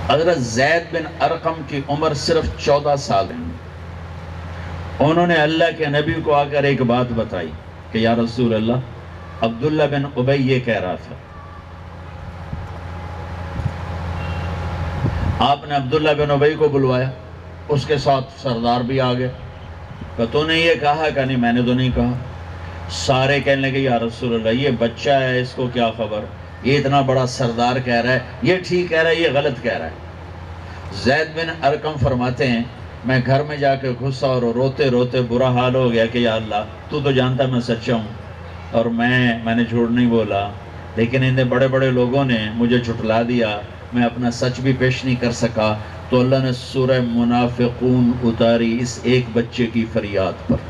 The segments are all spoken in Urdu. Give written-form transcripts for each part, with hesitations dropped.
حضرت زید بن ارقم کی عمر صرف 14 سال ہے. انہوں نے اللہ کے نبی کو آ کر ایک بات بتائی کہ یا رسول اللہ، عبداللہ بن ابی یہ کہہ رہا تھا. آپ نے عبداللہ بن ابی کو بلوایا، اس کے ساتھ سردار بھی آ گئے. کہ تو نے یہ کہا؟ کہ نہیں میں نے تو نہیں کہا. سارے کہنے لگے یا رسول اللہ یہ بچہ ہے، اس کو کیا خبر، یہ اتنا بڑا سردار کہہ رہا ہے، یہ ٹھیک کہہ رہا ہے، یہ غلط کہہ رہا ہے. زید بن ارقم فرماتے ہیں میں گھر میں جا کے گھسا اور روتے روتے برا حال ہو گیا کہ یا اللہ تو جانتا میں سچا ہوں اور میں نے جھوٹ نہیں بولا، لیکن ان بڑے بڑے لوگوں نے مجھے جھٹلا دیا، میں اپنا سچ بھی پیش نہیں کر سکا. تو اللہ نے سورہ منافقون اتاری اس ایک بچے کی فریاد پر.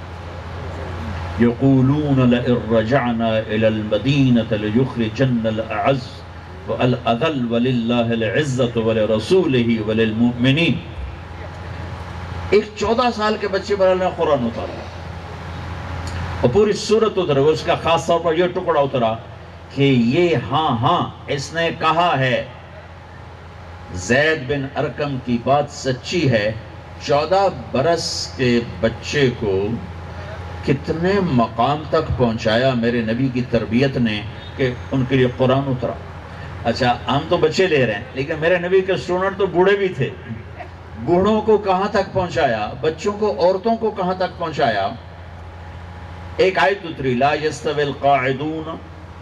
یقولون لئن رجعنا الى المدینة لیخرجن الاعز والاذل وللہ العزة ولرسولہ وللمؤمنین. ایک 14 سال کے بچے پر اللہ نے قرآن اتارا اور پوری سورت اترا. اس کا خاص طور پر یہ ٹکڑا اترا کہ یہ ہاں اس نے کہا ہے، زید بن ارقم کی بات سچی ہے. 14 برس کے بچے کو کتنے مقام تک پہنچایا میرے نبی کی تربیت نے کہ ان کے لیے قرآن اترا. اچھا ہم تو بچے لے رہے ہیں، لیکن میرے نبی کے اسٹوڈنٹ تو بوڑھے بھی تھے. بوڑھوں کو کہاں تک پہنچایا، بچوں کو، عورتوں کو کہاں تک پہنچایا. ایک آیت اتری لا یستوی القاعدون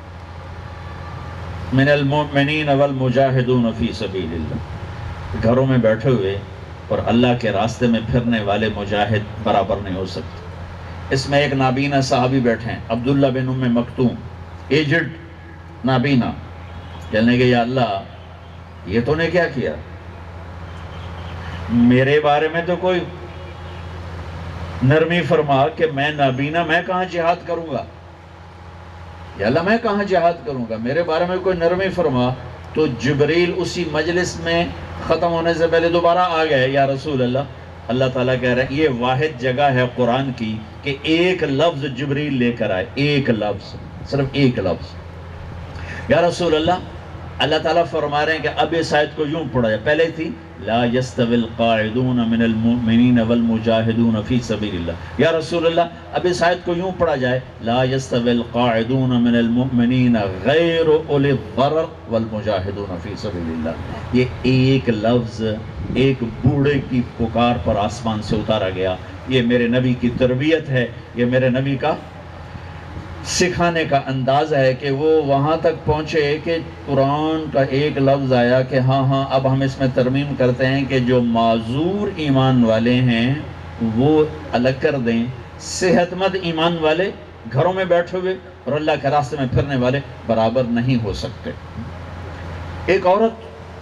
من المؤمنین والمجاہدون فی سبیل اللہ. گھروں میں بیٹھے ہوئے اور اللہ کے راستے میں پھرنے والے مجاہد برابر نہیں ہو سکتے. اس میں ایک نابینا صحابی بیٹھے ہیں، عبداللہ بن ام مکتوم، ایجڈ نابینا. کہنے کہ یا اللہ یہ تو نے کیا کیا، میرے بارے میں تو کوئی نرمی فرما کہ میں نابینا، میں کہاں جہاد کروں گا، یا اللہ میں کہاں جہاد کروں گا، میرے بارے میں کوئی نرمی فرما. تو جبریل اسی مجلس میں ختم ہونے سے پہلے دوبارہ آ گئے. یا رسول اللہ، اللہ تعالیٰ کہہ رہے ہیں یہ واحد جگہ ہے قرآن کی کہ ایک لفظ جبریل لے کر آئے، ایک لفظ، صرف ایک لفظ. یا رسول اللہ، اللہ تعالیٰ فرما رہے ہیں کہ اب اس آیت کو یوں پڑھا جائے. پہلے تھی لا یستوی القاعدون من المؤمنین والمجاہدون فی سبیل اللہ. یا رسول اللہ اب اس آیت کو یوں پڑھا جائے لا یستوی القاعدون من المؤمنین غیر اولی الضرر والمجاہدون فی سبیل اللہ. یہ ایک لفظ ایک بوڑھے کی پکار پر آسمان سے اتارا گیا. یہ میرے نبی کی تربیت ہے، یہ میرے نبی کا سکھانے کا انداز ہے کہ وہ وہاں تک پہنچے کہ قرآن کا ایک لفظ آیا کہ ہاں اب ہم اس میں ترمیم کرتے ہیں کہ جو معذور ایمان والے ہیں وہ الگ کر دیں، صحت مند ایمان والے گھروں میں بیٹھے ہوئے اور اللہ کے راستے میں پھرنے والے برابر نہیں ہو سکتے. ایک عورت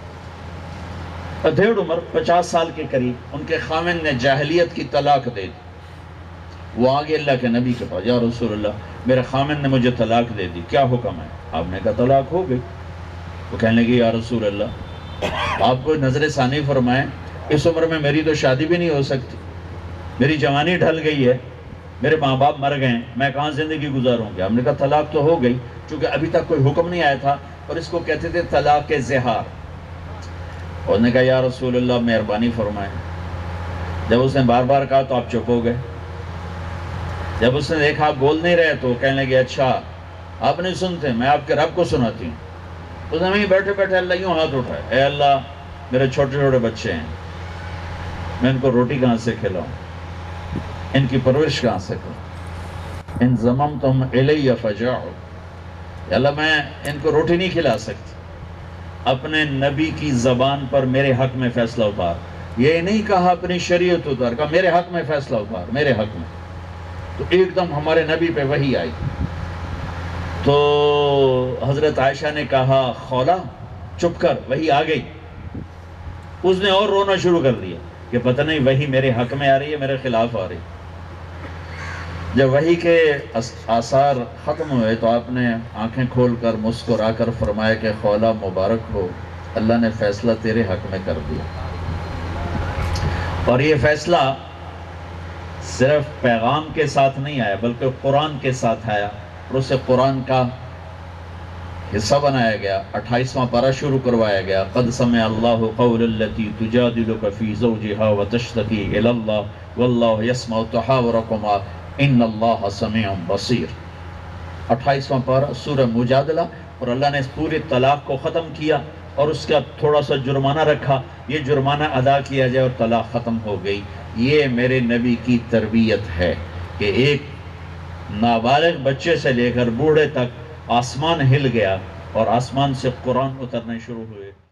ادھیڑ عمر 50 سال کے قریب، ان کے خاوند نے جاہلیت کی طلاق دے دی. وہ آگے اللہ کے نبی کے پاس، یا رسول اللہ میرے خاوند نے مجھے طلاق دے دی، کیا حکم ہے؟ آپ نے کہا طلاق ہو گئی. وہ کہنے لگے یا رسول اللہ آپ کو نظر ثانی فرمائیں، اس عمر میں میری تو شادی بھی نہیں ہو سکتی، میری جوانی ڈھل گئی ہے، میرے ماں باپ مر گئے ہیں، میں کہاں زندگی گزاروں گی؟ ہم نے کہا طلاق تو ہو گئی، چونکہ ابھی تک کوئی حکم نہیں آیا تھا اور اس کو کہتے تھے طلاق زہار. اور نے کہا یا رسول اللہ مہربانی فرمائیں. جب اس نے بار بار کہا تو آپ چپ ہو گئے. جب اس نے دیکھا آپ بول نہیں رہے تو کہنے لگے اچھا آپ نہیں سنتے، میں آپ کے رب کو سناتی ہوں. اس نے وہیں بیٹھے بیٹھے اللہ یوں ہاتھ اٹھائے، اے اللہ میرے چھوٹے چھوٹے بچے ہیں، میں ان کو روٹی کہاں سے کھلاؤں، ان کی پرورش کہاں سے کروں، ان ضممتم الی فجاعوا، یا اللہ میں ان کو روٹی نہیں کھلا سکتی. اپنے نبی کی زبان پر میرے حق میں فیصلہ اتار. یہ نہیں کہا اپنی شریعت اتار، کہا میرے حق میں فیصلہ اتار، میرے حق میں. تو ایک دم ہمارے نبی پہ وحی آئی. تو حضرت عائشہ نے کہا خولا چپ کر، وحی آ گئی. اس نے اور رونا شروع کر دیا کہ پتہ نہیں وحی میرے حق میں آ رہی ہے میرے خلاف آ رہی. جب وحی کے آثار ختم ہوئے تو آپ نے آنکھیں کھول کر مسکرا کر فرمایا کہ خولا مبارک ہو، اللہ نے فیصلہ تیرے حق میں کر دیا. اور یہ فیصلہ صرف پیغام کے ساتھ نہیں آیا بلکہ قرآن کے ساتھ آیا، اور اسے قرآن کا حصہ بنایا گیا، 28واں پارہ شروع کروایا گیا، قد سمع اللہ قول التی تجادلک فی زوجہا وتشتکی الی اللہ واللہ یسمع تحاورکما ان اللہ سمیع بصیر۔ 28واں پارہ سورہ مجادلہ، اور اللہ نے اس پوری طلاق کو ختم کیا اور اس کا تھوڑا سا جرمانہ رکھا، یہ جرمانہ ادا کیا جائے اور طلاق ختم ہو گئی۔ یہ میرے نبی کی تربیت ہے کہ ایک نابالغ بچے سے لے کر بوڑھے تک آسمان ہل گیا اور آسمان سے قرآن اترنے شروع ہوئے۔